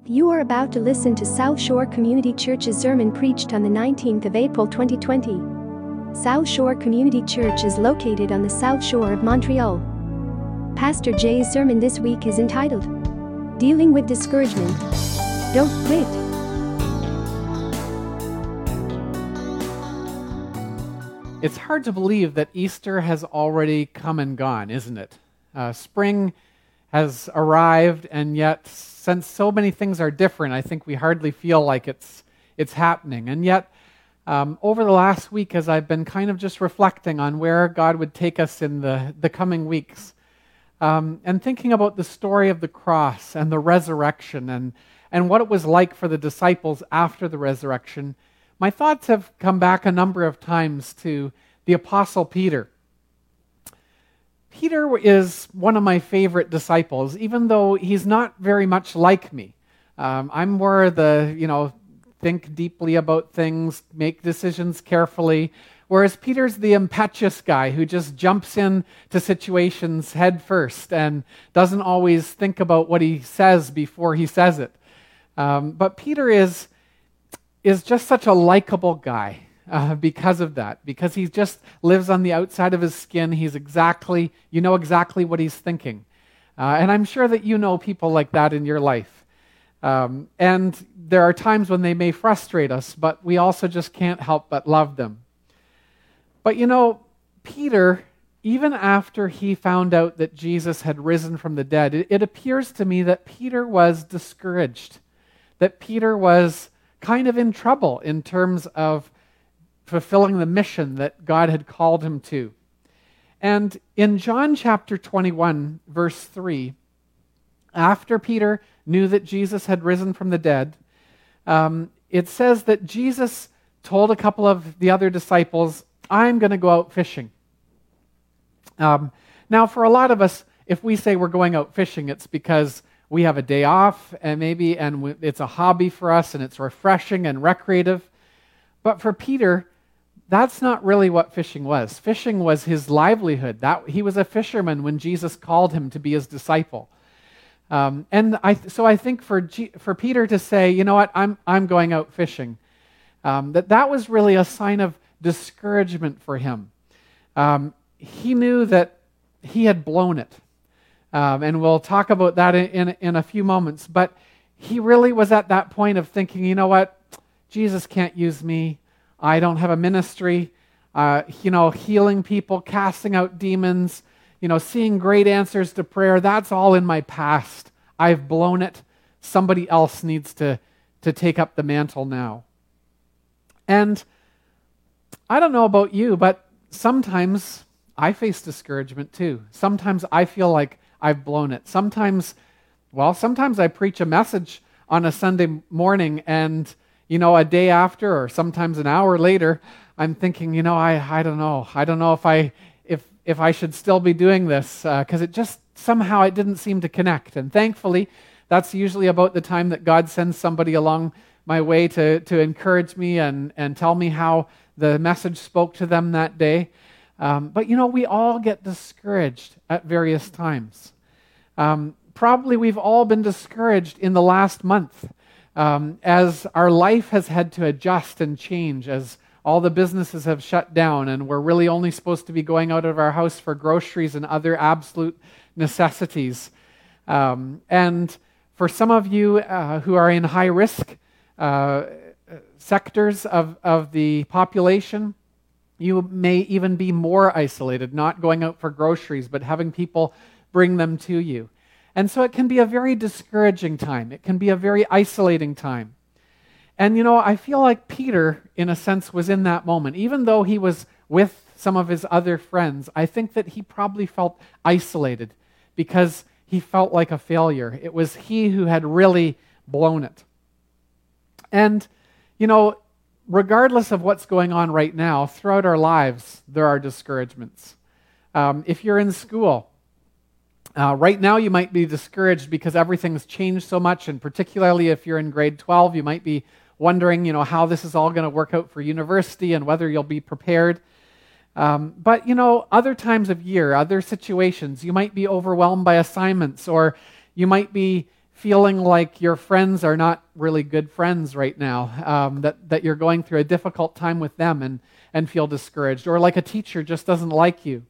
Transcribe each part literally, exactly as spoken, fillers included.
You are about to listen to South Shore Community Church's sermon preached on the nineteenth of April twenty twenty. South Shore Community Church is located on the South Shore of Montreal. Pastor Jay's sermon this week is entitled, Dealing with Discouragement. Don't quit. It's hard to believe that Easter has already come and gone, isn't it? Uh, spring has arrived, and yet since so many things are different, I think we hardly feel like it's it's happening. And yet, um, over the last week, as I've been kind of just reflecting on where God would take us in the, the coming weeks, um, and thinking about the story of the cross and the resurrection and, and what it was like for the disciples after the resurrection, my thoughts have come back a number of times to the Apostle Peter. Peter is one of my favorite disciples, even though he's not very much like me. Um, I'm more the, you know, think deeply about things, make decisions carefully, whereas Peter's the impetuous guy who just jumps into situations head first and doesn't always think about what he says before he says it. Um, but Peter is, is just such a likable guy. Uh, because of that, because he just lives on the outside of his skin. He's exactly, you know exactly what he's thinking. Uh, and I'm sure that you know people like that in your life. Um, and there are times when they may frustrate us, but we also just can't help but love them. But you know, Peter, even after he found out that Jesus had risen from the dead, it, it appears to me that Peter was discouraged, that Peter was kind of in trouble in terms of fulfilling the mission that God had called him to. And in John chapter twenty-one, verse three, after Peter knew that Jesus had risen from the dead, um, it says that Jesus told a couple of the other disciples, I'm going to go out fishing. Um, now, for a lot of us, if we say we're going out fishing, it's because we have a day off, and maybe and it's a hobby for us, and it's refreshing and recreative. But for Peter, that's not really what fishing was. Fishing was his livelihood. That he was a fisherman when Jesus called him to be his disciple. Um, and I, so I think for G, for Peter to say, you know what, I'm I'm going out fishing, um, that that was really a sign of discouragement for him. Um, he knew that he had blown it, um, and we'll talk about that in, in in a few moments. But he really was at that point of thinking, you know what, Jesus can't use me. I don't have a ministry, uh, you know, healing people, casting out demons, you know, seeing great answers to prayer. That's all in my past. I've blown it. Somebody else needs to, to take up the mantle now. And I don't know about you, but sometimes I face discouragement too. Sometimes I feel like I've blown it. Sometimes, well, sometimes I preach a message on a Sunday morning and you know, a day after or sometimes an hour later, I'm thinking, you know, I, I don't know. I don't know if I if if I should still be doing this because uh, it just somehow it didn't seem to connect. And thankfully, that's usually about the time that God sends somebody along my way to, to encourage me and, and tell me how the message spoke to them that day. Um, but, you know, we all get discouraged at various times. Um, probably we've all been discouraged in the last month. Um, as our life has had to adjust and change, as all the businesses have shut down and we're really only supposed to be going out of our house for groceries and other absolute necessities. Um, and for some of you uh, who are in high-risk uh, sectors of, of the population, you may even be more isolated, not going out for groceries, but having people bring them to you. And so it can be a very discouraging time. It can be a very isolating time. And, you know, I feel like Peter, in a sense, was in that moment. Even though he was with some of his other friends, I think that he probably felt isolated because he felt like a failure. It was he who had really blown it. And, you know, regardless of what's going on right now, throughout our lives, there are discouragements. Um, if you're in school, Uh, right now, you might be discouraged because everything's changed so much, and particularly if you're in grade twelve, you might be wondering, you know, how this is all going to work out for university and whether you'll be prepared. Um, but, you know, other times of year, other situations, you might be overwhelmed by assignments, or you might be feeling like your friends are not really good friends right now, um, that, that you're going through a difficult time with them and, and feel discouraged, or like a teacher just doesn't like you.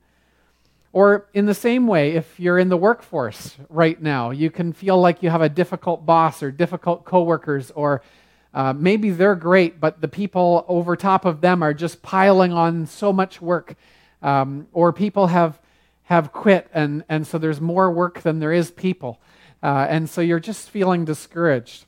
Or in the same way, if you're in the workforce right now, you can feel like you have a difficult boss or difficult coworkers, or uh, maybe they're great, but the people over top of them are just piling on so much work, um, or people have have quit, and, and so there's more work than there is people. Uh, and so you're just feeling discouraged.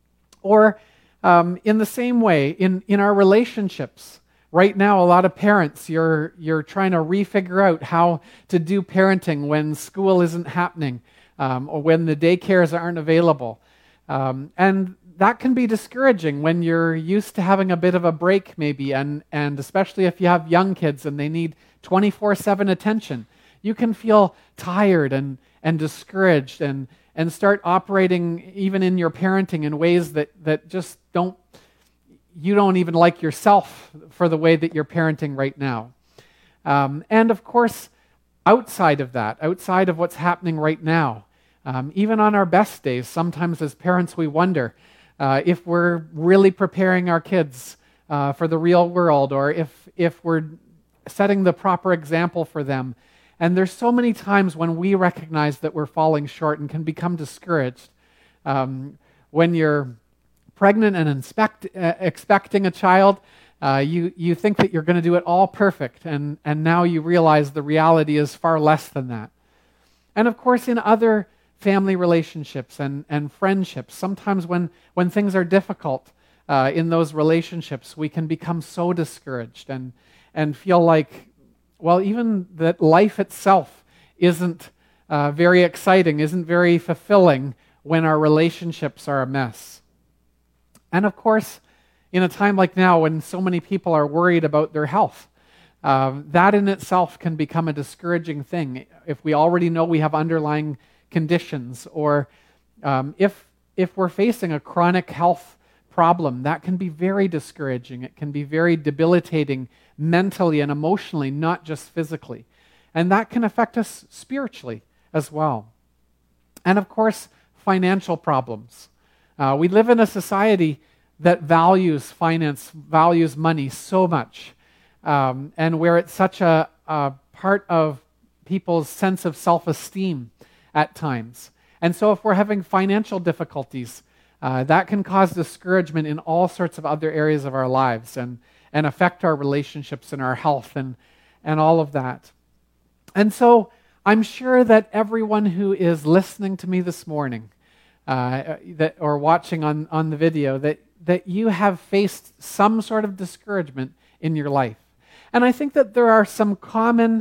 Or um, in the same way, in, in our relationships, right now a lot of parents, you're, you're trying to refigure out how to do parenting when school isn't happening, um, or when the daycares aren't available. Um, and that can be discouraging when you're used to having a bit of a break maybe, and, and especially if you have young kids and they need twenty-four seven attention. You can feel tired and, and discouraged and, and start operating even in your parenting in ways that, that just don't, you don't even like yourself for the way that you're parenting right now. Um, and of course, outside of that, outside of what's happening right now, um, even on our best days, sometimes as parents we wonder uh, if we're really preparing our kids uh, for the real world, or if, if we're setting the proper example for them. And there's so many times when we recognize that we're falling short and can become discouraged. Um, when you're pregnant and inspect, uh, expecting a child, uh, you, you think that you're going to do it all perfect, and, and now you realize the reality is far less than that. And of course, in other family relationships and, and friendships, sometimes when, when things are difficult uh, in those relationships, we can become so discouraged and, and feel like, well, even that life itself isn't uh, very exciting, isn't very fulfilling when our relationships are a mess. And of course, in a time like now when so many people are worried about their health, uh, that in itself can become a discouraging thing. If we already know we have underlying conditions, or um, if, if we're facing a chronic health problem, that can be very discouraging. It can be very debilitating mentally and emotionally, not just physically. And that can affect us spiritually as well. And of course, financial problems. Uh, we live in a society that values finance, values money so much, um, and where it's such a, a part of people's sense of self-esteem at times. And so if we're having financial difficulties, Uh, that can cause discouragement in all sorts of other areas of our lives, and, and affect our relationships and our health and, and all of that. And so I'm sure that everyone who is listening to me this morning uh, that, or watching on, on the video, that, that you have faced some sort of discouragement in your life. And I think that there are some common,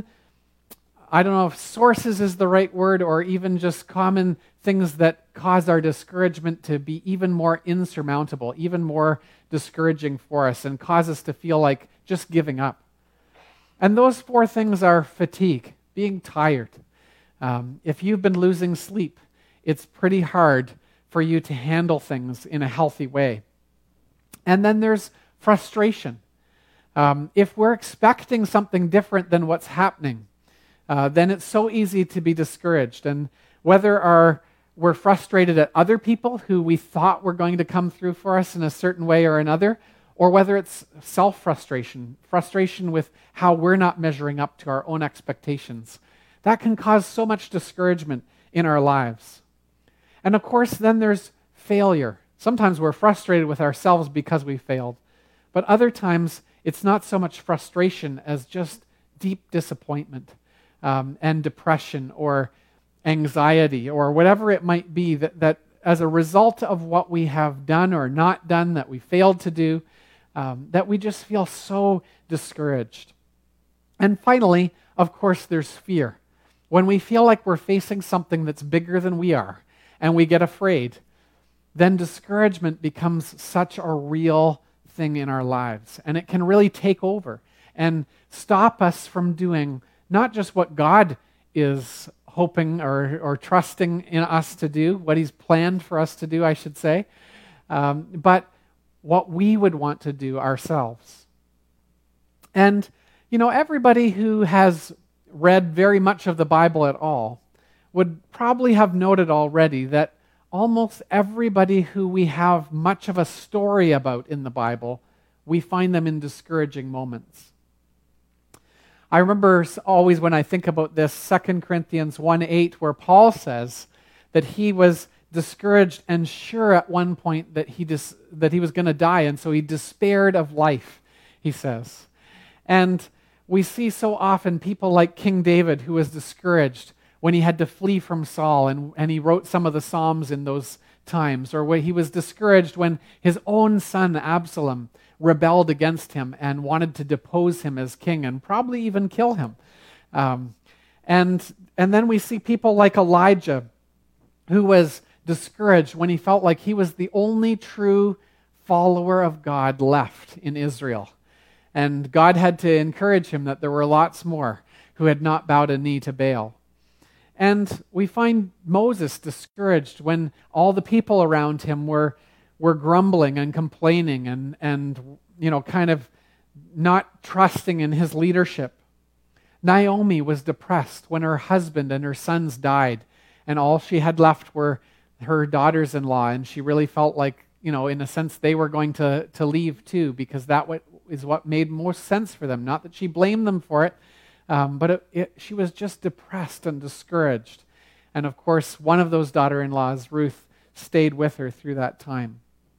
I don't know if sources is the right word, or even just common things that cause our discouragement to be even more insurmountable, even more discouraging for us, and cause us to feel like just giving up. And those four things are fatigue, being tired. Um, if you've been losing sleep, it's pretty hard for you to handle things in a healthy way. And then there's frustration. Um, if we're expecting something different than what's happening, uh, then it's so easy to be discouraged. And whether our, we're frustrated at other people who we thought were going to come through for us in a certain way or another, or whether it's self-frustration, frustration with how we're not measuring up to our own expectations, that can cause so much discouragement in our lives. And of course, then there's failure. Sometimes we're frustrated with ourselves because we failed, but other times it's not so much frustration as just deep disappointment um, and depression or anxiety or whatever it might be that, that as a result of what we have done or not done, that we failed to do, um, that we just feel so discouraged. And finally, of course, there's fear. When we feel like we're facing something that's bigger than we are and we get afraid, then discouragement becomes such a real thing in our lives. And it can really take over and stop us from doing not just what God is hoping or, or trusting in us to do, what he's planned for us to do, I should say, um, but what we would want to do ourselves. And, you know, everybody who has read very much of the Bible at all would probably have noted already that almost everybody who we have much of a story about in the Bible, we find them in discouraging moments. I remember always when I think about this, Second Corinthians one eight, where Paul says that he was discouraged and sure at one point that he dis- that he was going to die, and so he despaired of life, he says. And we see so often people like King David, who was discouraged when he had to flee from Saul, and, and he wrote some of the Psalms in those times, or where he was discouraged when his own son Absalom rebelled against him and wanted to depose him as king and probably even kill him. Um, and, and then we see people like Elijah, who was discouraged when he felt like he was the only true follower of God left in Israel. And God had to encourage him that there were lots more who had not bowed a knee to Baal. And we find Moses discouraged when all the people around him were were grumbling and complaining and, and you know, kind of not trusting in his leadership. Naomi was depressed when her husband and her sons died, and all she had left were her daughters-in-law, and she really felt like, you know, in a sense, they were going to, to leave too, because that what, is what made most sense for them. Not that she blamed them for it, um, but it, it, she was just depressed and discouraged. And of course, one of those daughter-in-laws, Ruth, stayed with her through that time.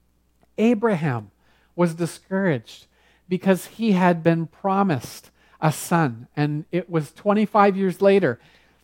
Abraham was discouraged because he had been promised a son, and it was twenty-five years later.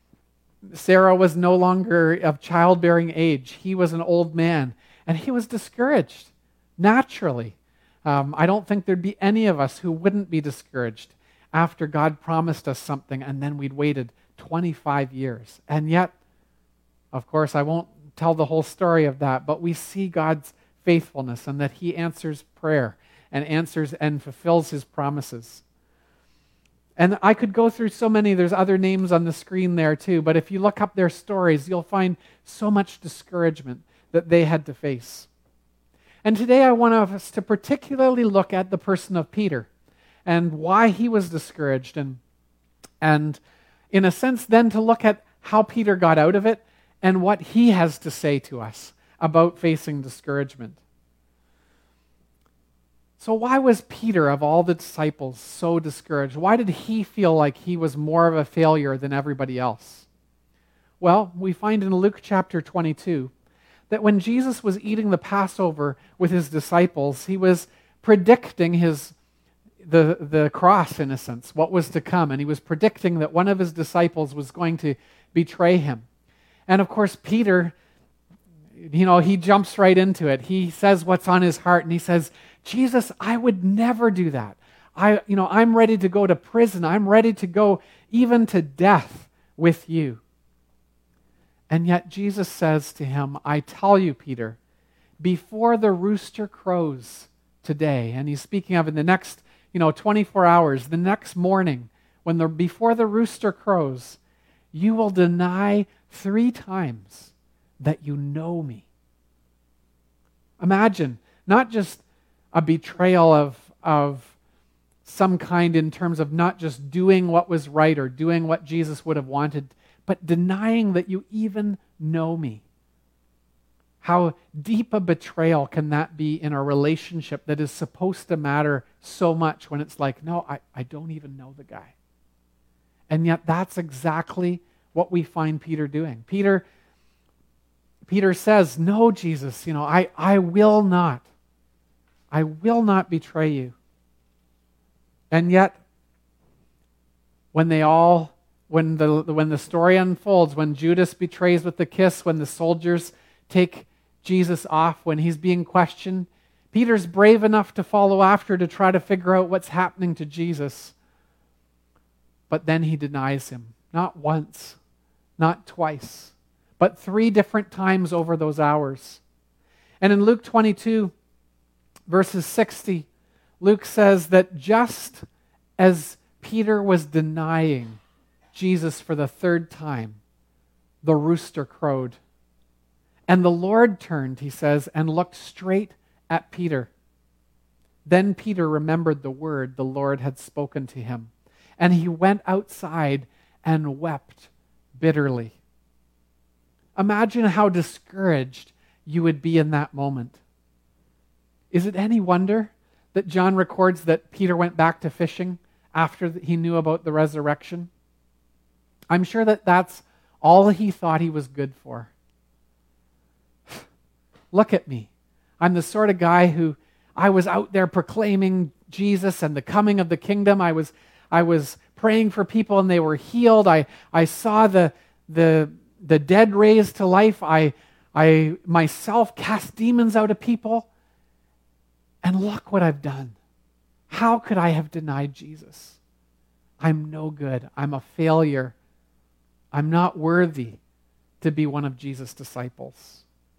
Sarah was no longer of childbearing age. He was an old man, and he was discouraged, naturally. Um, I don't think there'd be any of us who wouldn't be discouraged after God promised us something, and then we'd waited twenty-five years. And yet, of course, I won't tell the whole story of that, but we see God's faithfulness and that he answers prayer and answers and fulfills his promises. And I could go through so many. There's other names on the screen there too, but if you look up their stories, you'll find so much discouragement that they had to face. And today I want us to particularly look at the person of Peter and why he was discouraged, and, and in a sense then to look at how Peter got out of it and what he has to say to us about facing discouragement. So why was Peter, of all the disciples, so discouraged? Why did he feel like he was more of a failure than everybody else? Well, we find in Luke chapter twenty-two that when Jesus was eating the Passover with his disciples, he was predicting his the, the cross, in a sense, what was to come. And he was predicting that one of his disciples was going to betray him. And of course, Peter, you know, he jumps right into it. He says what's on his heart, and he says, Jesus, I would never do that. I, you know, I'm ready to go to prison. I'm ready to go even to death with you. And yet Jesus says to him, I tell you, Peter, before the rooster crows today, and he's speaking of in the next, you know, twenty-four hours, the next morning, when the before the rooster crows, you will deny three times that you know me. Imagine, not just a betrayal of, of some kind in terms of not just doing what was right or doing what Jesus would have wanted, but denying that you even know me. How deep a betrayal can that be in a relationship that is supposed to matter so much when it's like, no, I, I don't even know the guy. And yet that's exactly what we find Peter doing. Peter Peter says, no, Jesus, you know, I, I will not. I will not betray you. And yet, when they all, when the when the story unfolds, when Judas betrays with the kiss, when the soldiers take Jesus off, when he's being questioned, Peter's brave enough to follow after to try to figure out what's happening to Jesus. But then he denies him, not once, not twice, but three different times over those hours. And in Luke twenty-two, verses sixty, Luke says that just as Peter was denying Jesus for the third time, the rooster crowed. And the Lord turned, he says, and looked straight at Peter. Then Peter remembered the word the Lord had spoken to him, and he went outside and wept bitterly. Imagine how discouraged you would be in that moment. Is it any wonder that John records that Peter went back to fishing after he knew about the resurrection? I'm sure that that's all he thought he was good for. Look at me. I'm the sort of guy who, I was out there proclaiming Jesus and the coming of the kingdom. I was I was praying for people and they were healed. I, I saw the, the, the dead raised to life. I, I myself cast demons out of people. And look what I've done. How could I have denied Jesus? I'm no good. I'm a failure. I'm not worthy to be one of Jesus' disciples.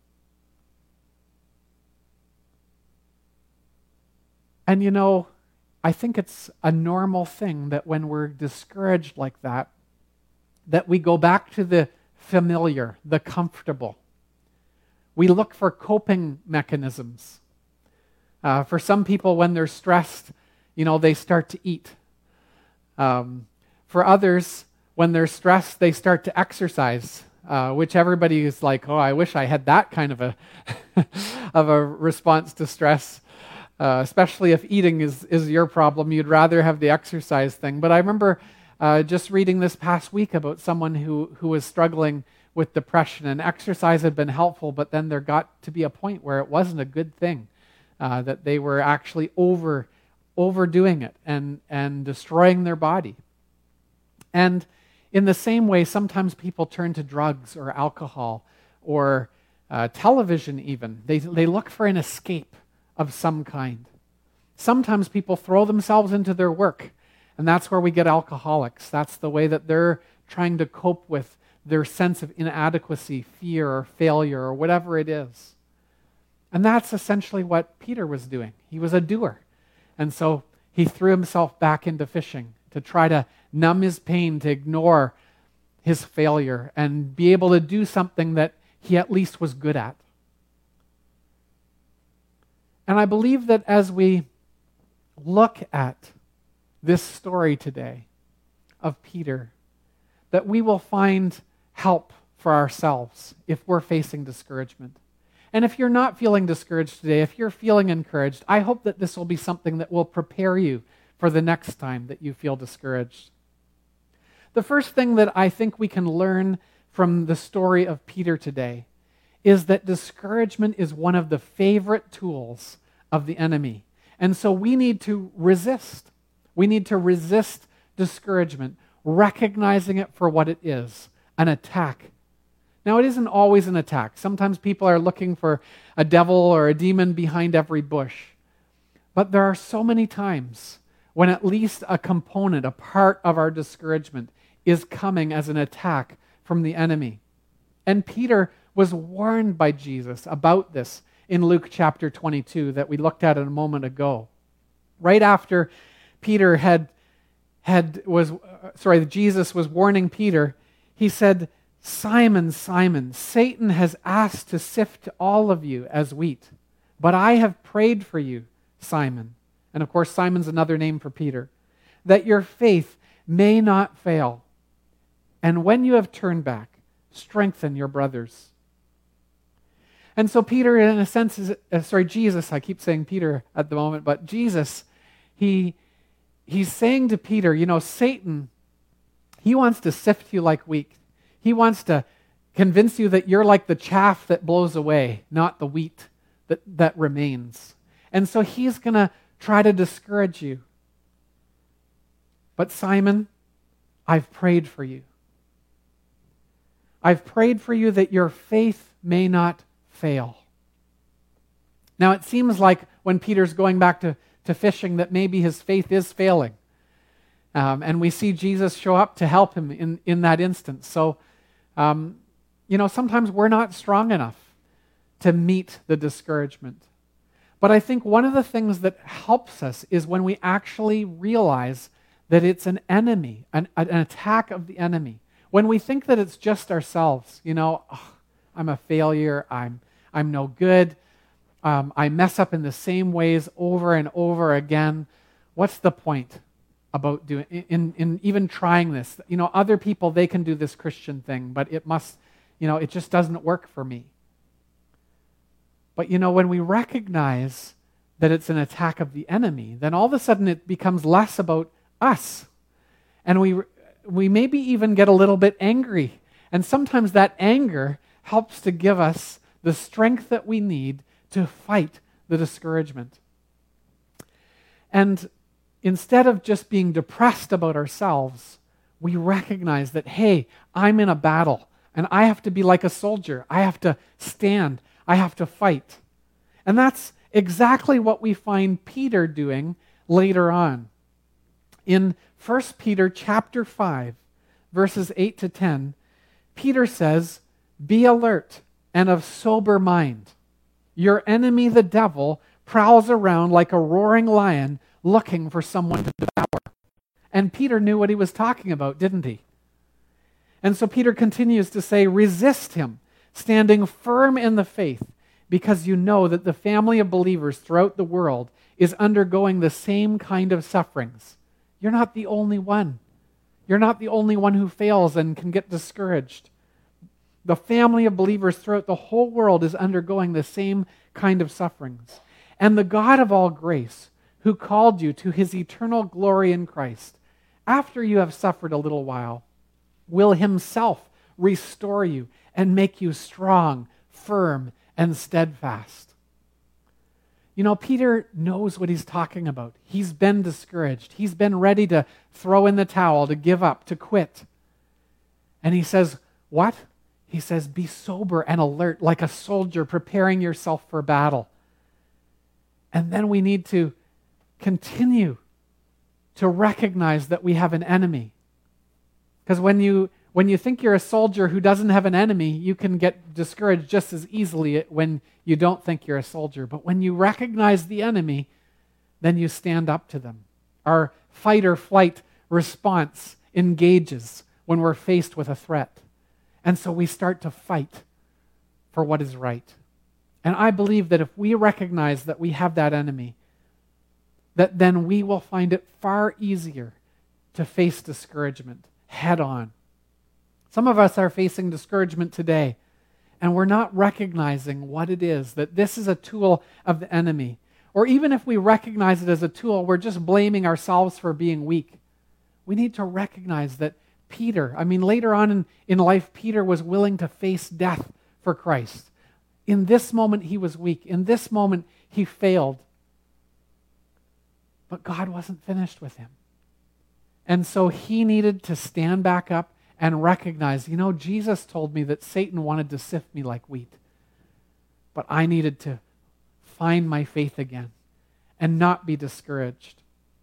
And you know, I think it's a normal thing that when we're discouraged like that, that we go back to the familiar, the comfortable. We look for coping mechanisms. Uh, for some people, when they're stressed, you know, they start to eat. Um, for others, when they're stressed, they start to exercise, uh, which everybody is like, oh, I wish I had that kind of a of a response to stress. Uh, especially if eating is, is your problem, you'd rather have the exercise thing. But I remember uh, just reading this past week about someone who, who was struggling with depression, and exercise had been helpful, but then there got to be a point where it wasn't a good thing, uh, that they were actually over overdoing it and, and destroying their body. And in the same way, sometimes people turn to drugs or alcohol or uh, television even. They, they look for an escape of some kind. Sometimes people throw themselves into their work, and that's where we get alcoholics. That's the way that they're trying to cope with their sense of inadequacy, fear, or failure, or whatever it is. And that's essentially what Peter was doing. He was a doer. And so he threw himself back into fishing to try to numb his pain, to ignore his failure, and be able to do something that he at least was good at. And I believe that as we look at this story today of Peter, that we will find help for ourselves if we're facing discouragement. And if you're not feeling discouraged today, if you're feeling encouraged, I hope that this will be something that will prepare you for the next time that you feel discouraged. The first thing that I think we can learn from the story of Peter today is that discouragement is one of the favorite tools of the enemy. And so we need to resist. We need to resist discouragement, recognizing it for what it is, an attack. Now, it isn't always an attack. Sometimes people are looking for a devil or a demon behind every bush. But there are so many times when at least a component, a part of our discouragement is coming as an attack from the enemy. And Peter was warned by Jesus about this in Luke chapter twenty-two that we looked at a moment ago. Right after Peter had had was uh, sorry, Jesus was warning Peter, he said, "Simon, Simon, Satan has asked to sift all of you as wheat, but I have prayed for you, Simon." And of course, Simon's another name for Peter, "that your faith may not fail. And when you have turned back, strengthen your brothers." And so Peter, in a sense, is, uh, sorry, Jesus, I keep saying Peter at the moment, but Jesus, he he's saying to Peter, you know, Satan, he wants to sift you like wheat. He wants to convince you that you're like the chaff that blows away, not the wheat that, that remains. And so he's going to try to discourage you. But Simon, I've prayed for you. I've prayed for you that your faith may not fail. Now, it seems like when Peter's going back to, to fishing that maybe his faith is failing. Um, and we see Jesus show up to help him in, in that instance. So, um, you know, sometimes we're not strong enough to meet the discouragement. But I think one of the things that helps us is when we actually realize that it's an enemy, an, an attack of the enemy. When we think that it's just ourselves, you know, oh, I'm a failure, I'm I'm no good, um, I mess up in the same ways over and over again. What's the point about doing in, in even trying this? You know, other people, they can do this Christian thing, but it must, you know, it just doesn't work for me. But you know, when we recognize that it's an attack of the enemy, then all of a sudden it becomes less about us. And we we maybe even get a little bit angry. And sometimes that anger helps to give us the strength that we need to fight the discouragement. And instead of just being depressed about ourselves, we recognize that, hey, I'm in a battle, and I have to be like a soldier. I have to stand. I have to fight. And that's exactly what we find Peter doing later on. In First Peter chapter five, verses eight to ten, Peter says, "Be alert and of sober mind. Your enemy, the devil, prowls around like a roaring lion looking for someone to devour." And Peter knew what he was talking about, didn't he? And so Peter continues to say, "Resist him, standing firm in the faith, because you know that the family of believers throughout the world is undergoing the same kind of sufferings." You're not the only one. You're not the only one who fails and can get discouraged. The family of believers throughout the whole world is undergoing the same kind of sufferings. And the God of all grace, who called you to his eternal glory in Christ, after you have suffered a little while, will himself restore you and make you strong, firm, and steadfast. You know, Peter knows what he's talking about. He's been discouraged. He's been ready to throw in the towel, to give up, to quit. And he says, what? He says, be sober and alert like a soldier preparing yourself for battle. And then we need to continue to recognize that we have an enemy. Because when you when you think you're a soldier who doesn't have an enemy, you can get discouraged just as easily when you don't think you're a soldier. But when you recognize the enemy, then you stand up to them. Our fight or flight response engages when we're faced with a threat. And so we start to fight for what is right. And I believe that if we recognize that we have that enemy, that then we will find it far easier to face discouragement head on. Some of us are facing discouragement today, and we're not recognizing what it is, that this is a tool of the enemy. Or even if we recognize it as a tool, we're just blaming ourselves for being weak. We need to recognize that Peter, I mean, later on in, in life, Peter was willing to face death for Christ. In this moment, he was weak. In this moment, he failed. But God wasn't finished with him. And so he needed to stand back up and recognize, you know, Jesus told me that Satan wanted to sift me like wheat. But I needed to find my faith again and not be discouraged.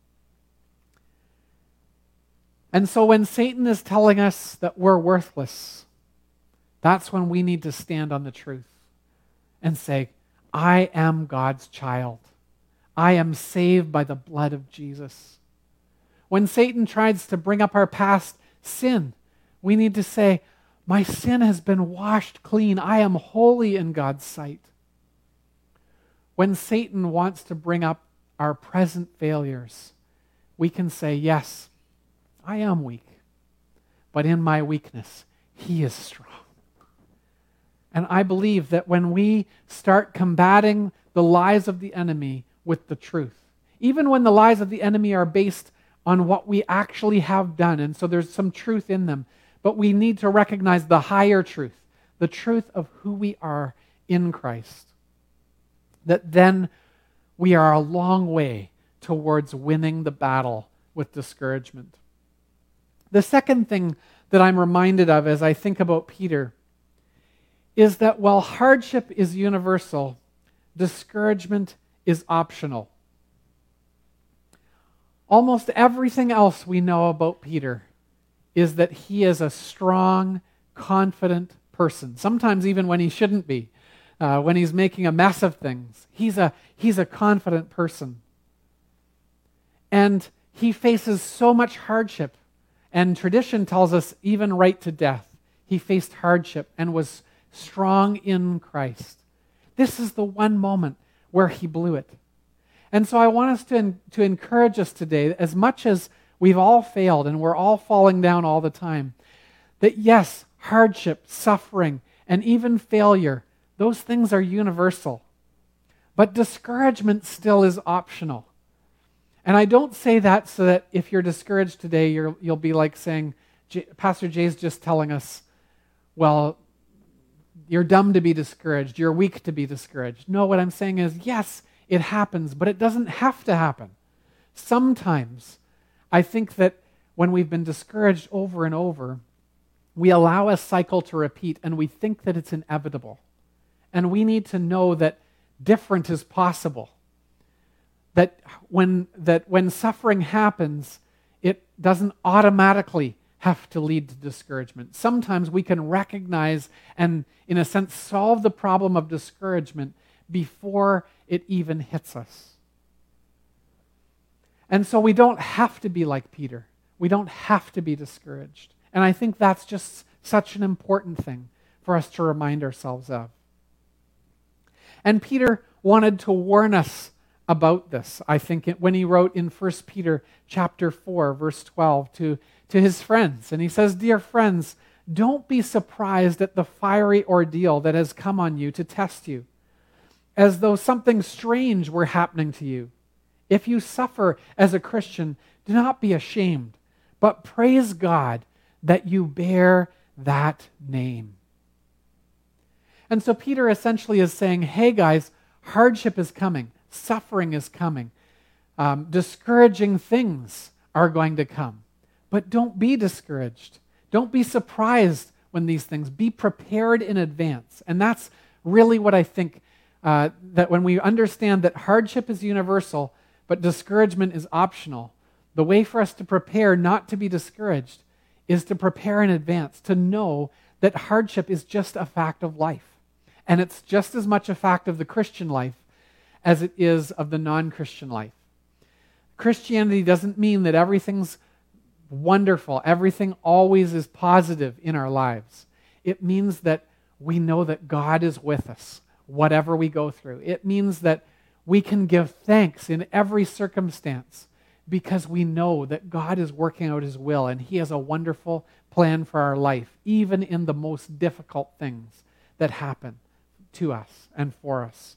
And so when Satan is telling us that we're worthless, that's when we need to stand on the truth and say, I am God's child. I am saved by the blood of Jesus. When Satan tries to bring up our past sin, we need to say, my sin has been washed clean. I am holy in God's sight. When Satan wants to bring up our present failures, we can say, yes, I am weak, but in my weakness, he is strong. And I believe that when we start combating the lies of the enemy with the truth, even when the lies of the enemy are based on what we actually have done, and so there's some truth in them, but we need to recognize the higher truth, the truth of who we are in Christ, that then we are a long way towards winning the battle with discouragement. The second thing that I'm reminded of as I think about Peter is that while hardship is universal, discouragement is optional. Almost everything else we know about Peter is that he is a strong, confident person. Sometimes even when he shouldn't be, uh, when he's making a mess of things, he's a he's a confident person. And he faces so much hardship. And tradition tells us even right to death, he faced hardship and was strong in Christ. This is the one moment where he blew it. And so I want us to, to encourage us today, as much as we've all failed and we're all falling down all the time, that yes, hardship, suffering, and even failure, those things are universal. But discouragement still is optional. And I don't say that so that if you're discouraged today, you're, you'll be like saying, Pastor Jay's just telling us, well, you're dumb to be discouraged, you're weak to be discouraged. No, what I'm saying is, yes, it happens, but it doesn't have to happen. Sometimes I think that when we've been discouraged over and over, we allow a cycle to repeat and we think that it's inevitable. And we need to know that different is possible. That when, that when suffering happens, it doesn't automatically have to lead to discouragement. Sometimes we can recognize and, in a sense, solve the problem of discouragement before it even hits us. And so we don't have to be like Peter. We don't have to be discouraged. And I think that's just such an important thing for us to remind ourselves of. And Peter wanted to warn us about this, I think, when he wrote in First Peter chapter four, verse twelve, to, to his friends. And he says, "Dear friends, don't be surprised at the fiery ordeal that has come on you to test you, as though something strange were happening to you. If you suffer as a Christian, do not be ashamed, but praise God that you bear that name." And so Peter essentially is saying, hey guys, hardship is coming, suffering is coming, um, discouraging things are going to come. But don't be discouraged. Don't be surprised when these things, be prepared in advance. And that's really what I think, uh, that when we understand that hardship is universal, but discouragement is optional, the way for us to prepare not to be discouraged is to prepare in advance, to know that hardship is just a fact of life. And it's just as much a fact of the Christian life as it is of the non-Christian life. Christianity doesn't mean that everything's wonderful, everything always is positive in our lives. It means that we know that God is with us, whatever we go through. It means that we can give thanks in every circumstance because we know that God is working out His will and He has a wonderful plan for our life, even in the most difficult things that happen to us and for us.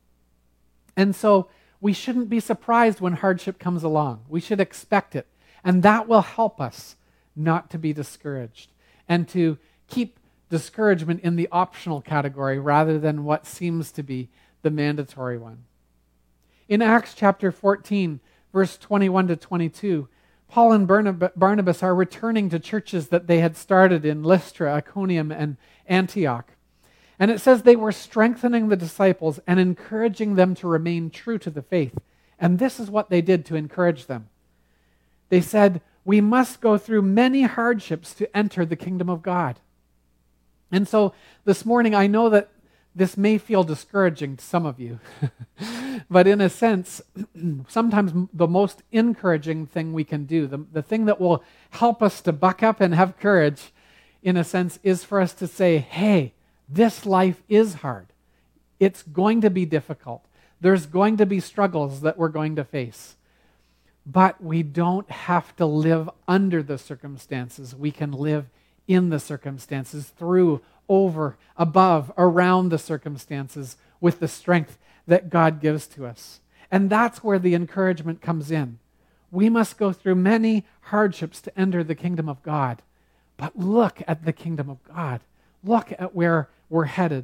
And so we shouldn't be surprised when hardship comes along. We should expect it. And that will help us not to be discouraged and to keep discouragement in the optional category rather than what seems to be the mandatory one. In Acts chapter fourteen, verse twenty-one to twenty-two, Paul and Barnabas are returning to churches that they had started in Lystra, Iconium, and Antioch. And it says they were strengthening the disciples and encouraging them to remain true to the faith. And this is what they did to encourage them. They said, "We must go through many hardships to enter the kingdom of God." And so this morning, I know that this may feel discouraging to some of you. But in a sense, sometimes the most encouraging thing we can do, the, the thing that will help us to buck up and have courage, in a sense, is for us to say, hey, this life is hard. It's going to be difficult. There's going to be struggles that we're going to face. But we don't have to live under the circumstances. We can live in the circumstances, through, over, above, around the circumstances with the strength that God gives to us. And that's where the encouragement comes in. We must go through many hardships to enter the kingdom of God. But look at the kingdom of God. Look at where we're headed.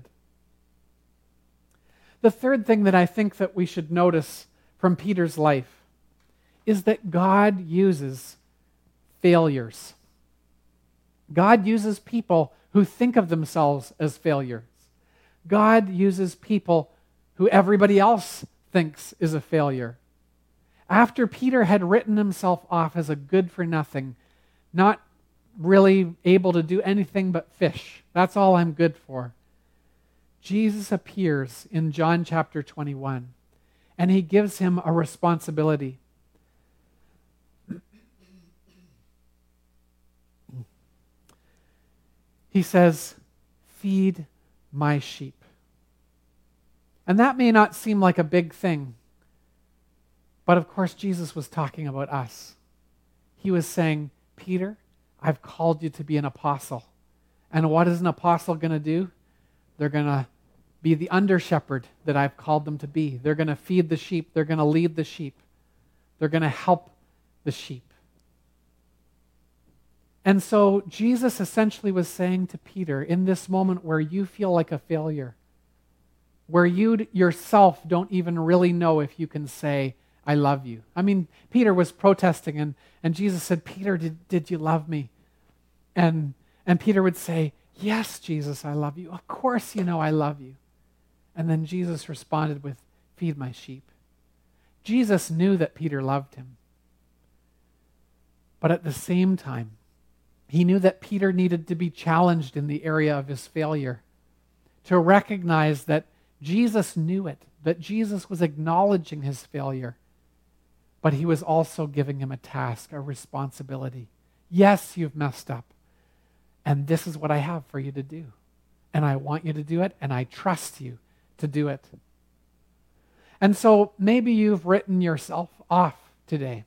The third thing that I think that we should notice from Peter's life is that God uses failures. God uses people who think of themselves as failures. God uses people who everybody else thinks is a failure. After Peter had written himself off as a good-for-nothing, not really able to do anything but fish, that's all I'm good for, Jesus appears in John chapter twenty-one, and he gives him a responsibility. He says, "Feed my sheep." And that may not seem like a big thing, but of course Jesus was talking about us. He was saying, Peter, I've called you to be an apostle. And what is an apostle going to do? They're going to be the under shepherd that I've called them to be. They're going to feed the sheep. They're going to lead the sheep. They're going to help the sheep. And so Jesus essentially was saying to Peter, in this moment where you feel like a failure, where you yourself don't even really know if you can say, I love you. I mean, Peter was protesting, and, and Jesus said, Peter, did, did you love me? And, and Peter would say, yes, Jesus, I love you. Of course you know I love you. And then Jesus responded with, feed my sheep. Jesus knew that Peter loved him. But at the same time, he knew that Peter needed to be challenged in the area of his failure, to recognize that Jesus knew it, that Jesus was acknowledging his failure, but he was also giving him a task, a responsibility. Yes, you've messed up, and this is what I have for you to do. And I want you to do it, and I trust you to do it. And so maybe you've written yourself off today.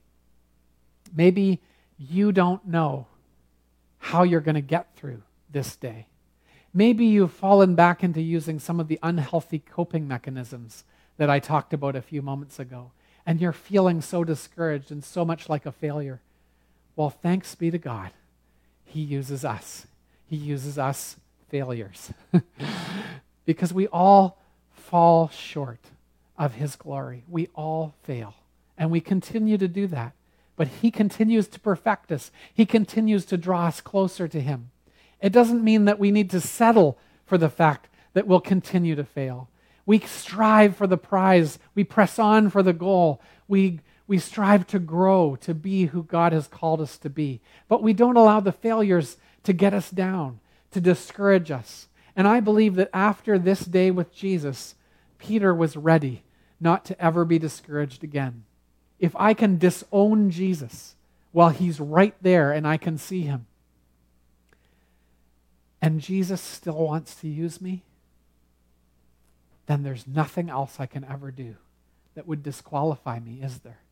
Maybe you don't know how you're going to get through this day. Maybe you've fallen back into using some of the unhealthy coping mechanisms that I talked about a few moments ago, and you're feeling so discouraged and so much like a failure. Well, thanks be to God. He uses us. He uses us failures. Because we all fall short of his glory. We all fail. And we continue to do that. But he continues to perfect us. He continues to draw us closer to him. It doesn't mean that we need to settle for the fact that we'll continue to fail. We strive for the prize. We press on for the goal. We, we strive to grow, to be who God has called us to be. But we don't allow the failures to get us down, to discourage us. And I believe that after this day with Jesus, Peter was ready not to ever be discouraged again. If I can disown Jesus while he's right there and I can see him, and Jesus still wants to use me, then there's nothing else I can ever do that would disqualify me, is there?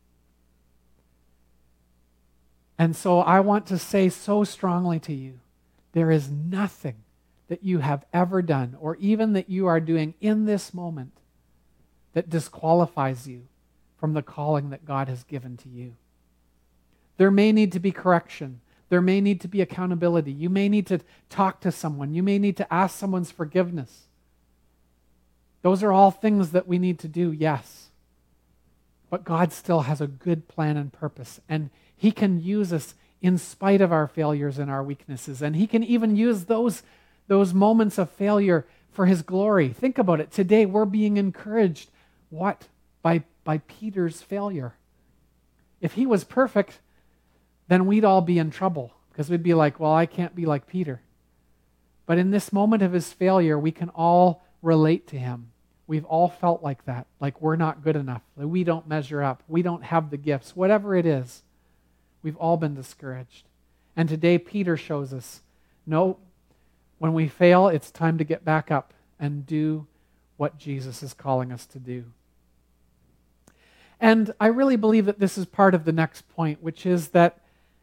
And so I want to say so strongly to you, there is nothing that you have ever done, or even that you are doing in this moment, that disqualifies you from the calling that God has given to you. There may need to be correction. There may need to be accountability. You may need to talk to someone. You may need to ask someone's forgiveness. Those are all things that we need to do, yes. But God still has a good plan and purpose, and he can use us in spite of our failures and our weaknesses, and he can even use those, those moments of failure for his glory. Think about it. Today we're being encouraged. What? By, by Peter's failure. If he was perfect, then we'd all be in trouble, because we'd be like, well, I can't be like Peter. But in this moment of his failure, we can all relate to him. We've all felt like that, like we're not good enough, that we don't measure up, we don't have the gifts, whatever it is. We've all been discouraged. And today Peter shows us, no, when we fail, it's time to get back up and do what Jesus is calling us to do. And I really believe that this is part of the next point, which is that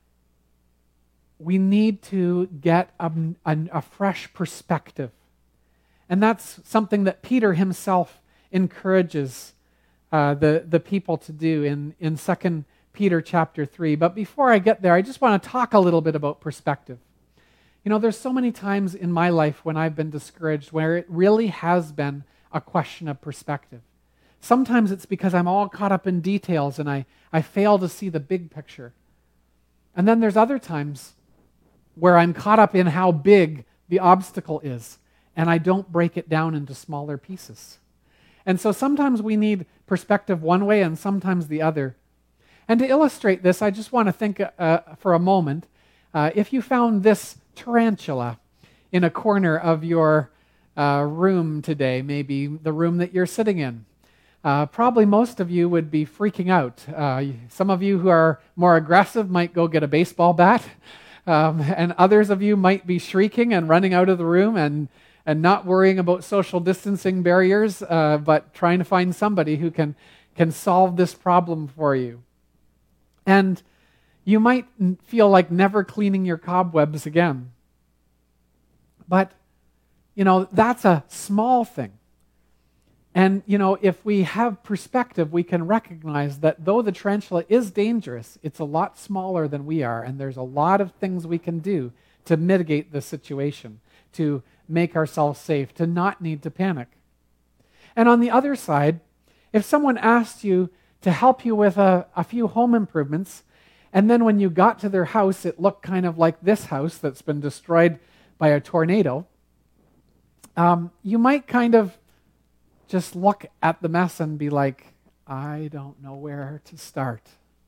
we need to get a, a, a fresh perspective. And that's something that Peter himself encourages uh, the, the people to do in, in Second Peter chapter three. But before I get there, I just want to talk a little bit about perspective. You know, there's so many times in my life when I've been discouraged where it really has been a question of perspective. Sometimes it's because I'm all caught up in details and I, I fail to see the big picture. And then there's other times where I'm caught up in how big the obstacle is, and I don't break it down into smaller pieces. And so sometimes we need perspective one way and sometimes the other. And to illustrate this, I just want to think uh, for a moment, uh, if you found this tarantula in a corner of your uh, room today, maybe the room that you're sitting in, uh, probably most of you would be freaking out. Uh, some of you who are more aggressive might go get a baseball bat. Um, and others of you might be shrieking and running out of the room and, and not worrying about social distancing barriers, uh, but trying to find somebody who can, can solve this problem for you. And you might feel like never cleaning your cobwebs again. But, you know, that's a small thing And, you know, if we have perspective, we can recognize that though the tarantula is dangerous, it's a lot smaller than we are, and there's a lot of things we can do to mitigate the situation, to make ourselves safe, to not need to panic. And on the other side, if someone asked you to help you with a, a few home improvements, and then when you got to their house, it looked kind of like this house that's been destroyed by a tornado, um, you might kind of just look at the mess and be like, I don't know where to start.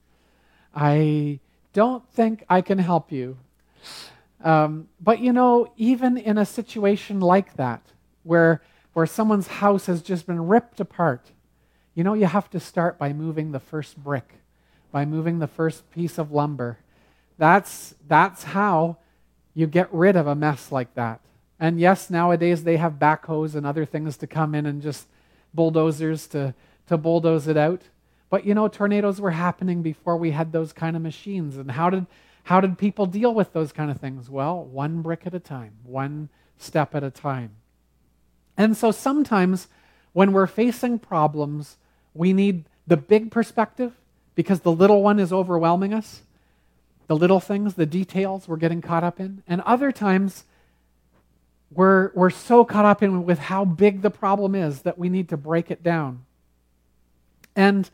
I don't think I can help you. Um, but you know, even in a situation like that, where, where someone's house has just been ripped apart, you know, you have to start by moving the first brick, by moving the first piece of lumber. That's, that's how you get rid of a mess like that. And yes, nowadays they have backhoes and other things to come in and just bulldozers to, to bulldoze it out. But you know, tornadoes were happening before we had those kind of machines. And how did, how did people deal with those kind of things? Well, one brick at a time, one step at a time. And so sometimes when we're facing problems, we need the big perspective because the little one is overwhelming us. The little things, the details we're getting caught up in. And other times, We're, we're so caught up in with how big the problem is that we need to break it down. And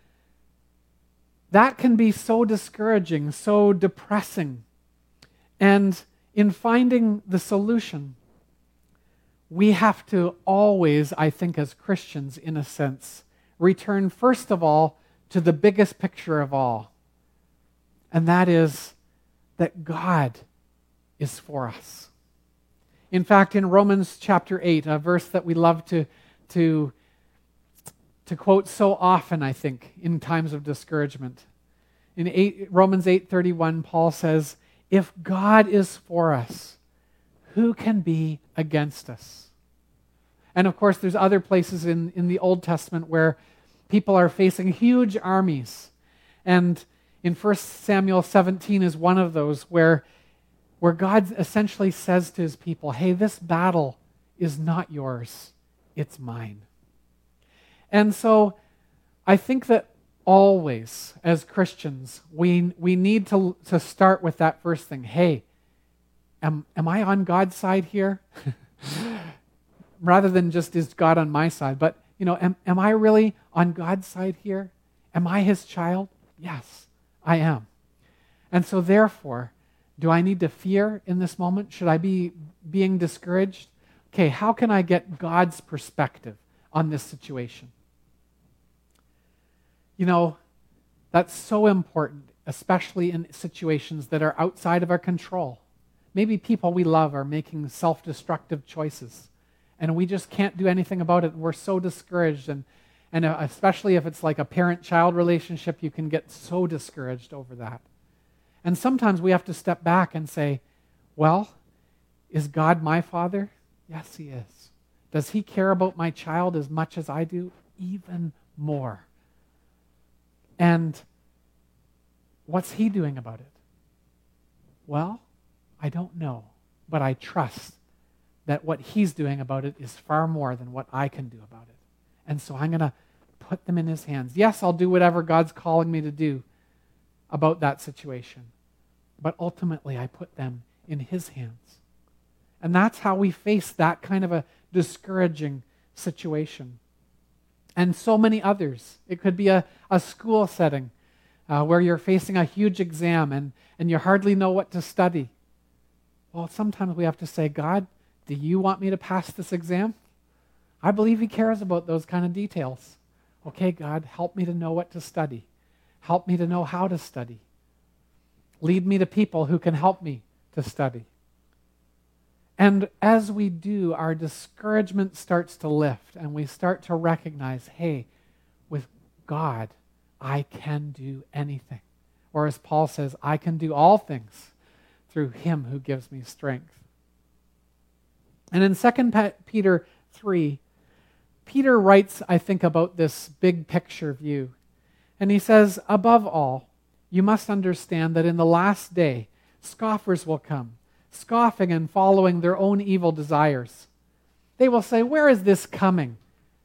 that can be so discouraging, so depressing. And in finding the solution, we have to always, I think as Christians in a sense, return first of all to the biggest picture of all. And that is that God is for us. In fact, in Romans chapter eight, a verse that we love to, to, to quote so often, I think, in times of discouragement. In eight, Romans eight thirty-one, Paul says, if God is for us, who can be against us? And of course, there's other places in, in the Old Testament where people are facing huge armies. And in First Samuel seventeen is one of those where where God essentially says to his people, hey, this battle is not yours, it's mine. And so I think that always, as Christians, we, we need to, to start with that first thing. Hey, am, am I on God's side here? Rather than just, is God on my side? But, you know, am, am I really on God's side here? Am I his child? Yes, I am. And so therefore, do I need to fear in this moment? Should I be being discouraged? Okay, how can I get God's perspective on this situation? You know, that's so important, especially in situations that are outside of our control. Maybe people we love are making self-destructive choices, and we just can't do anything about it. We're so discouraged, and, and especially if it's like a parent-child relationship, you can get so discouraged over that. And sometimes we have to step back and say, well, is God my father? Yes, he is. Does he care about my child as much as I do? Even more. And what's he doing about it? Well, I don't know, but I trust that what he's doing about it is far more than what I can do about it. And so I'm going to put them in his hands. Yes, I'll do whatever God's calling me to do about that situation. But ultimately, I put them in his hands. And that's how we face that kind of a discouraging situation. And so many others. It could be a, a school setting uh, where you're facing a huge exam and, and you hardly know what to study. Well, sometimes we have to say, God, do you want me to pass this exam? I believe he cares about those kind of details. Okay, God, help me to know what to study. Help me to know how to study. Lead me to people who can help me to study. And as we do, our discouragement starts to lift and we start to recognize, hey, with God, I can do anything. Or as Paul says, I can do all things through him who gives me strength. And in Second Peter three, Peter writes, I think, about this big picture view. And he says, above all, you must understand that in the last day, scoffers will come, scoffing and following their own evil desires. They will say, where is this coming?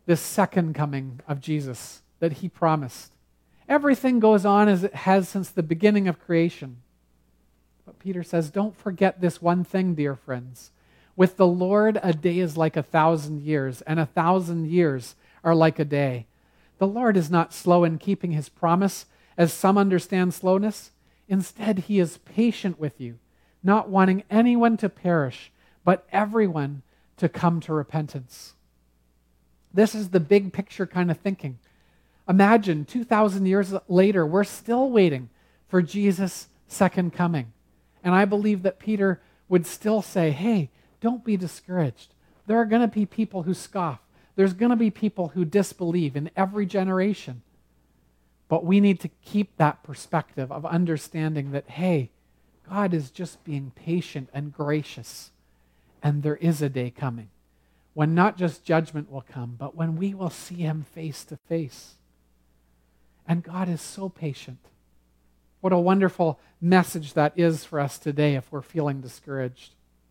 this second coming of Jesus that he promised. Everything goes on as it has since the beginning of creation. But Peter says, don't forget this one thing, dear friends. With the Lord, a day is like a thousand years, and a thousand years are like a day. The Lord is not slow in keeping his promise, as some understand slowness. Instead, he is patient with you, not wanting anyone to perish, but everyone to come to repentance. This is the big picture kind of thinking. Imagine two thousand years later, we're still waiting for Jesus' second coming. And I believe that Peter would still say, hey, don't be discouraged. There are going to be people who scoff. There's going to be people who disbelieve in every generation. But we need to keep that perspective of understanding that, hey, God is just being patient and gracious. And there is a day coming when not just judgment will come, but when we will see him face to face. And God is so patient. What a wonderful message that is for us today if we're feeling discouraged.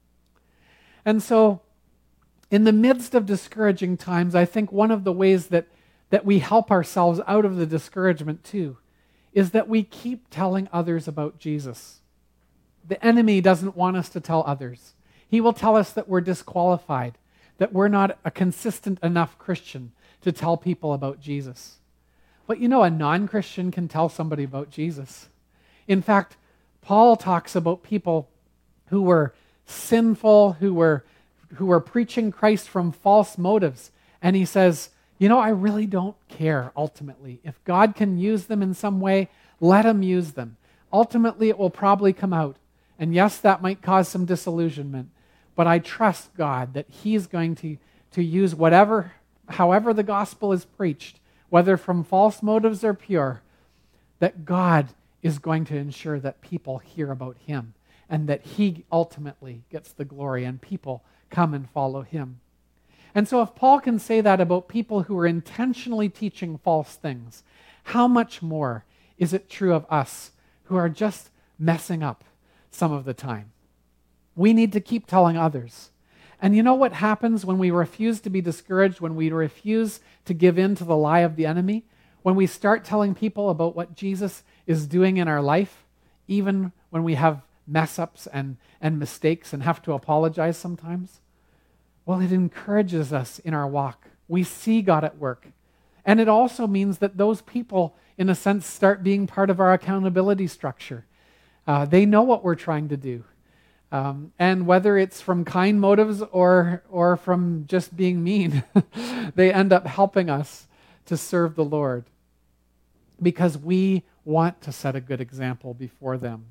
And so, in the midst of discouraging times, I think one of the ways that, that we help ourselves out of the discouragement too is that we keep telling others about Jesus. The enemy doesn't want us to tell others. He will tell us that we're disqualified, that we're not a consistent enough Christian to tell people about Jesus. But you know, a non-Christian can tell somebody about Jesus. In fact, Paul talks about people who were sinful, who were who were preaching Christ from false motives. And he says, you know, I really don't care ultimately. If God can use them in some way, let him use them. Ultimately, it will probably come out. And yes, that might cause some disillusionment. But I trust God that he's going to, to use whatever, however the gospel is preached, whether from false motives or pure, that God is going to ensure that people hear about him and that he ultimately gets the glory and people come and follow him. And so if Paul can say that about people who are intentionally teaching false things, how much more is it true of us who are just messing up some of the time? We need to keep telling others. And you know what happens when we refuse to be discouraged, when we refuse to give in to the lie of the enemy? When we start telling people about what Jesus is doing in our life, even when we have mess-ups and, and mistakes and have to apologize sometimes? Well, it encourages us in our walk. We see God at work. And it also means that those people, in a sense, start being part of our accountability structure. Uh, they know what we're trying to do. Um, and whether it's from kind motives or, or from just being mean, they end up helping us to serve the Lord because we want to set a good example before them.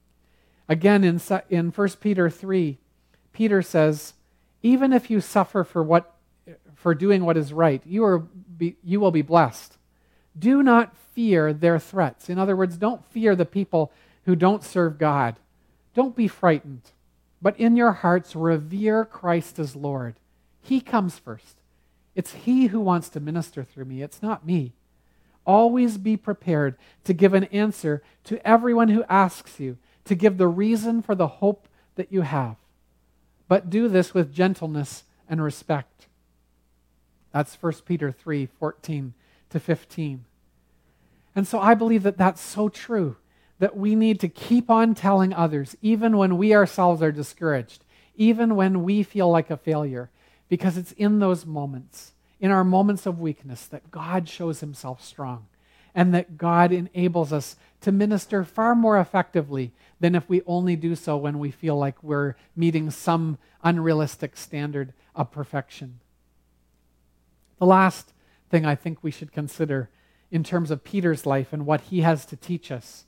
Again, in, in First Peter three, Peter says, even if you suffer for what for doing what is right, you are be, you will be blessed. Do not fear their threats. In other words, don't fear the people who don't serve God. Don't be frightened, but in your hearts revere Christ as Lord. He comes first. It's he who wants to minister through me. It's not me. Always be prepared to give an answer to everyone who asks you, to give the reason for the hope that you have. But do this with gentleness and respect. That's First Peter three, fourteen to fifteen. And so I believe that that's so true, that we need to keep on telling others, even when we ourselves are discouraged, even when we feel like a failure, because it's in those moments, in our moments of weakness, that God shows himself strong and that God enables us to minister far more effectively than if we only do so when we feel like we're meeting some unrealistic standard of perfection. The last thing I think we should consider in terms of Peter's life and what he has to teach us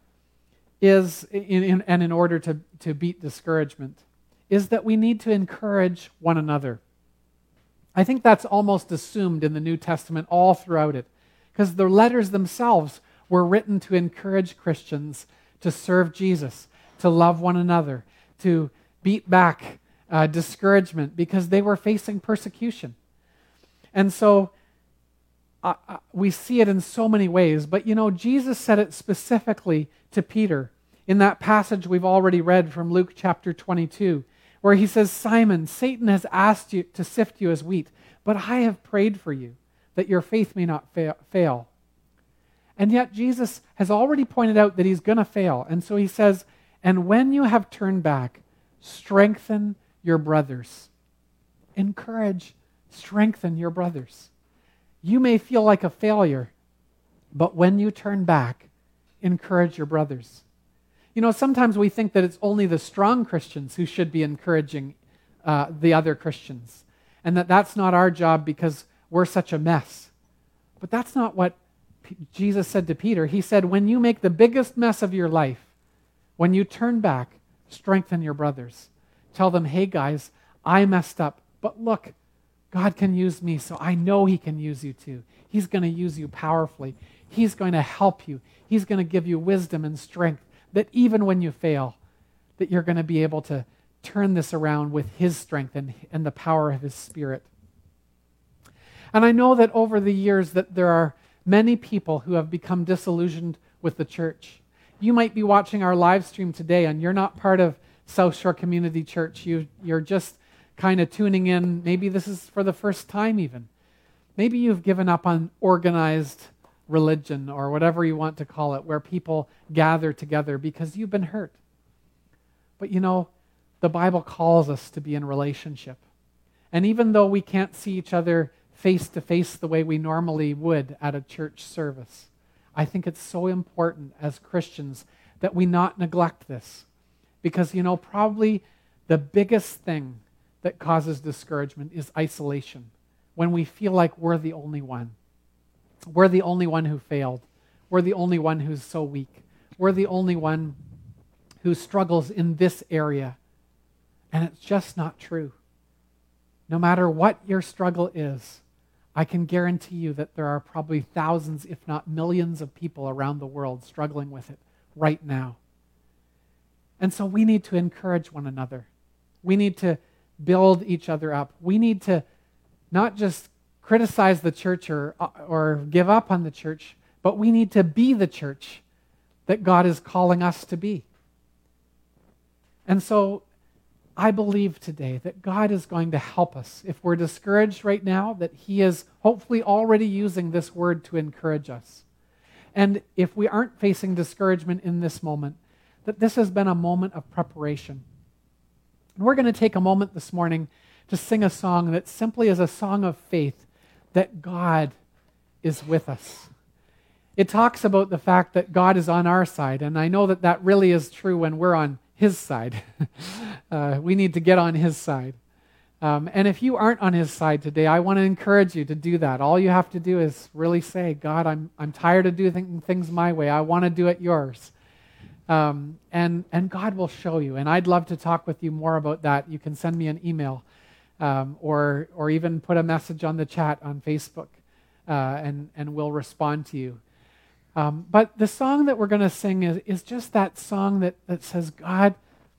is, in, in, and in order to, to beat discouragement, is that we need to encourage one another. I think that's almost assumed in the New Testament all throughout it, because the letters themselves were written to encourage Christians to serve Jesus, to love one another, to beat back uh, discouragement, because they were facing persecution. And so uh, uh, we see it in so many ways, but you know, Jesus said it specifically to Peter in that passage we've already read from Luke chapter twenty-two, where he says, Simon, Satan has asked you to sift you as wheat, but I have prayed for you that your faith may not fail. And yet Jesus has already pointed out that he's going to fail. And so he says, and when you have turned back, strengthen your brothers. Encourage, strengthen your brothers. You may feel like a failure, but when you turn back, encourage your brothers. You know, sometimes we think that it's only the strong Christians who should be encouraging uh, the other Christians, and that that's not our job because we're such a mess. But that's not what P- Jesus said to Peter. He said, when you make the biggest mess of your life, when you turn back, strengthen your brothers. Tell them, hey guys, I messed up, but look, God can use me, so I know he can use you too. He's going to use you powerfully. He's going to help you. He's going to give you wisdom and strength, that even when you fail, that you're going to be able to turn this around with his strength and, and the power of his Spirit. And I know that over the years that there are many people who have become disillusioned with the church. You might be watching our live stream today and you're not part of South Shore Community Church. You, you're just kind of tuning in. Maybe this is for the first time even. Maybe you've given up on organized religion or whatever you want to call it, where people gather together because you've been hurt. But you know, the Bible calls us to be in relationship. And even though we can't see each other face to face the way we normally would at a church service, I think it's so important as Christians that we not neglect this. Because, you know, probably the biggest thing that causes discouragement is isolation. When we feel like we're the only one. We're the only one who failed. We're the only one who's so weak. We're the only one who struggles in this area. And it's just not true. No matter what your struggle is, I can guarantee you that there are probably thousands, if not millions of people around the world struggling with it right now. And so we need to encourage one another. We need to build each other up. We need to not just criticize the church or, or give up on the church, but we need to be the church that God is calling us to be. And so I believe today that God is going to help us. If we're discouraged right now, that he is hopefully already using this word to encourage us. And if we aren't facing discouragement in this moment, that this has been a moment of preparation. And we're going to take a moment this morning to sing a song that simply is a song of faith that God is with us. It talks about the fact that God is on our side, and I know that that really is true when we're on his side. uh, we need to get on his side. Um, and if you aren't on his side today, I want to encourage you to do that. All you have to do is really say, God, I'm I'm tired of doing things my way. I want to do it yours. Um, and, and God will show you. And I'd love to talk with you more about that. You can send me an email um, or or even put a message on the chat on Facebook, uh, and, and we'll respond to you. Um, but the song that we're going to sing is, is just that song that, that says, God,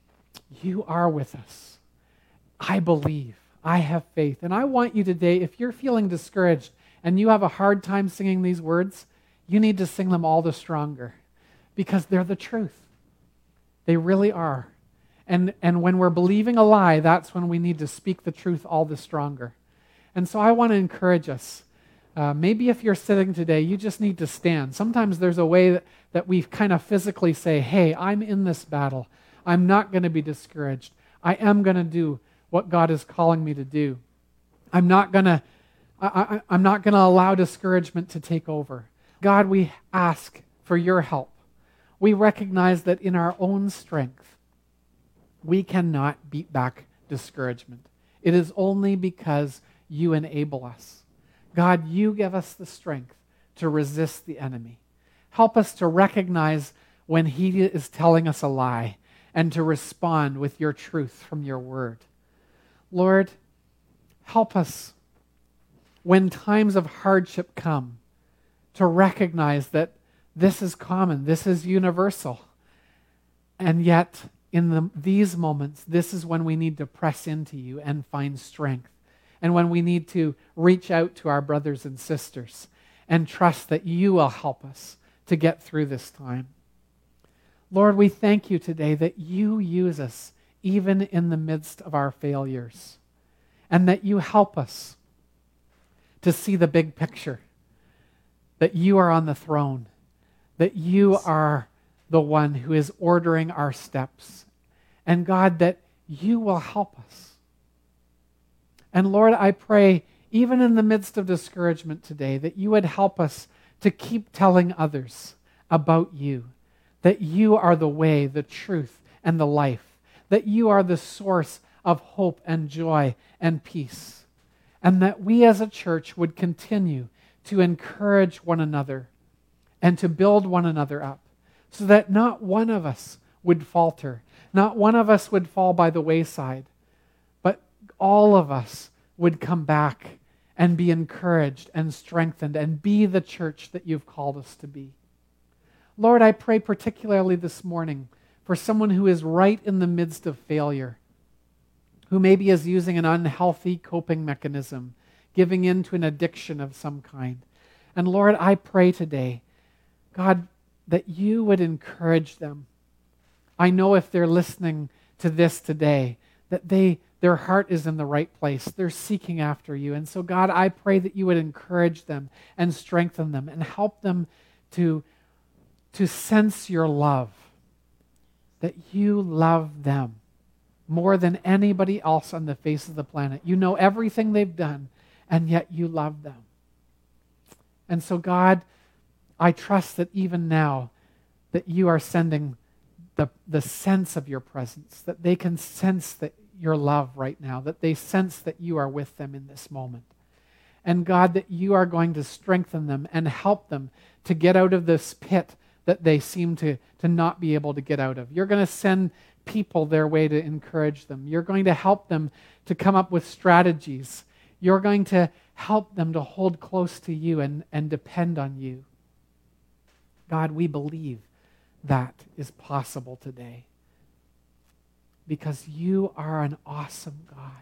you are with us. I believe. I have faith. And I want you today, if you're feeling discouraged and you have a hard time singing these words, you need to sing them all the stronger because they're the truth. They really are. And, and when we're believing a lie, that's when we need to speak the truth all the stronger. And so I want to encourage us. Uh, maybe if you're sitting today, you just need to stand. Sometimes there's a way that, that we kind of physically say, hey, I'm in this battle. I'm not going to be discouraged. I am going to do what God is calling me to do. I'm not going to I, I, I'm not going to allow discouragement to take over. God, we ask for your help. We recognize that in our own strength, we cannot beat back discouragement. It is only because you enable us. God, you give us the strength to resist the enemy. Help us to recognize when he is telling us a lie and to respond with your truth from your word. Lord, help us when times of hardship come to recognize that this is common, this is universal. And yet, in the, these moments, this is when we need to press into you and find strength. And when we need to reach out to our brothers and sisters and trust that you will help us to get through this time. Lord, we thank you today that you use us even in the midst of our failures. And that you help us to see the big picture, that you are on the throne, that you are the one who is ordering our steps. And God, that you will help us. And Lord, I pray, even in the midst of discouragement today, that you would help us to keep telling others about you, that you are the way, the truth, and the life, that you are the source of hope and joy and peace, and that we as a church would continue to encourage one another and to build one another up, so that not one of us would falter, not one of us would fall by the wayside, but all of us would come back and be encouraged and strengthened and be the church that you've called us to be. Lord, I pray particularly this morning for someone who is right in the midst of failure, who maybe is using an unhealthy coping mechanism, giving in to an addiction of some kind. And Lord, I pray today, God, that you would encourage them. I know if they're listening to this today, that they their heart is in the right place. They're seeking after you. And so, God, I pray that you would encourage them and strengthen them and help them to, to sense your love, that you love them more than anybody else on the face of the planet. You know everything they've done, and yet you love them. And so, God, I trust that even now that you are sending the, the sense of your presence, that they can sense that your love right now, that they sense that you are with them in this moment. And God, that you are going to strengthen them and help them to get out of this pit that they seem to, to not be able to get out of. You're going to send people their way to encourage them. You're going to help them to come up with strategies. You're going to help them to hold close to you and, and depend on you. God, we believe that is possible today, because you are an awesome God.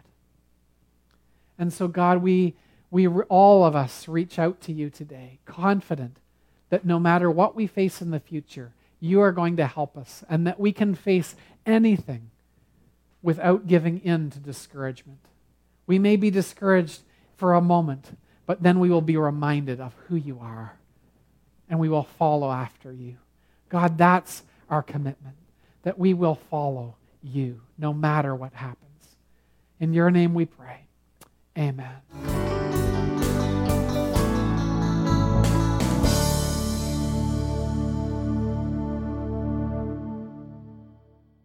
And so, God, we, we all of us reach out to you today, confident that no matter what we face in the future, you are going to help us, and that we can face anything without giving in to discouragement. We may be discouraged for a moment, but then we will be reminded of who you are, and we will follow after you. God, that's our commitment, that we will follow you no matter what happens. In your name we pray. Amen.